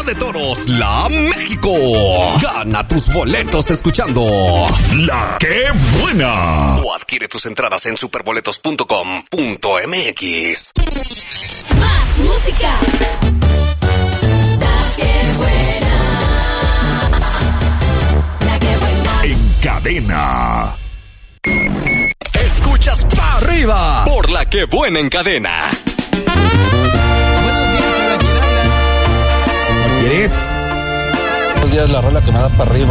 Plaza de Toros, La México. Gana tus boletos escuchando La Que Buena. O adquiere tus entradas en superboletos.com.mx. Más música. La Que Buena. La Que Buena. En cadena. Escuchas pa' arriba por La Que Buena en cadena. Buenos días, hola, ¿quién habla? ¿Quieres? Buenos días, la rola que me da para arriba.